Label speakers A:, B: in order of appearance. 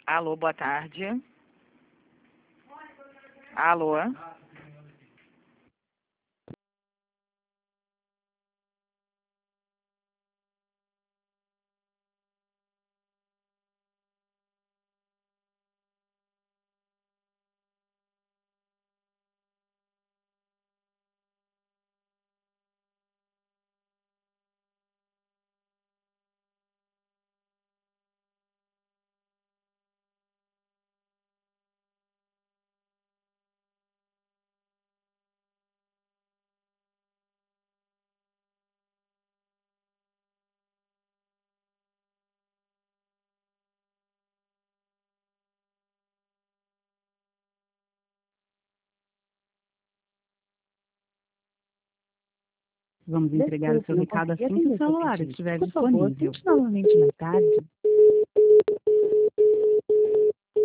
A: Alô, boa tarde. Alô.
B: Vamos entregar o seu recado assim que o celular estiver
C: Por favor,
B: disponível.
C: tente novamente mais tarde.